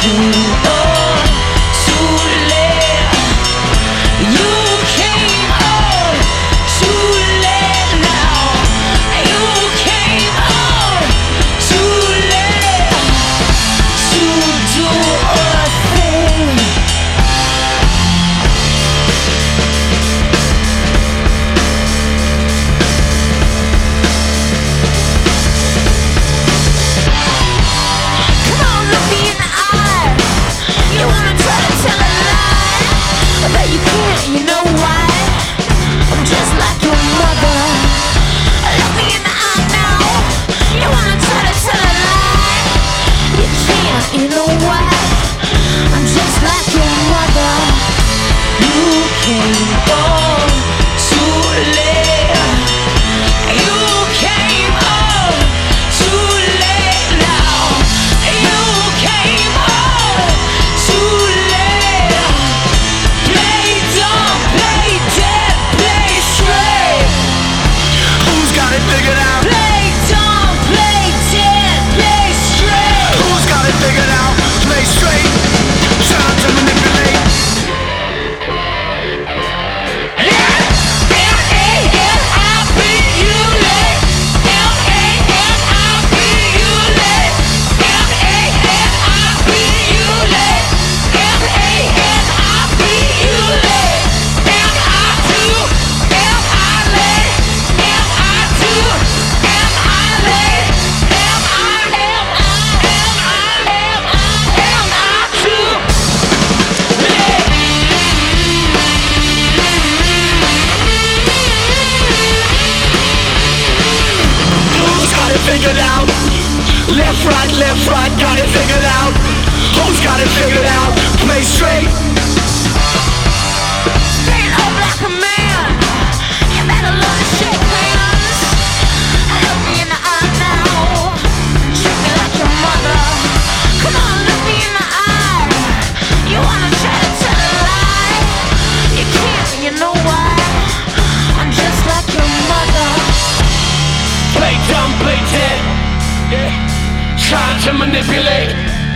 Figured out. Left, right, got it figured out. Who's got it figured out? Play straight. Stand up like a man. You better learn to shake hands. Look me in the eye now. Treat me like your mother. Come on, look me in the eye. You wanna try to tell a lie? You can't, you know why? I'm just like your mother. Play dumb, play dead. Yeah. Trying to manipulate.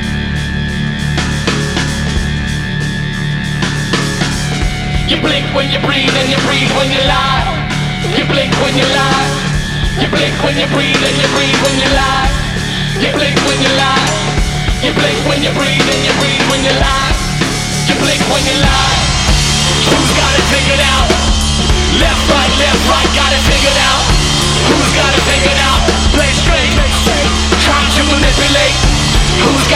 You blink when you breathe and you breathe when you lie. You blink when you lie. You blink when you breathe and you breathe when you lie. You blink when you lie. You blink when you breathe and you breathe when you lie. You blink when you lie. Who's got it figured out? Left, right, got it figured out. Who's got it figured out? Play straight, trying to manipulate. Who's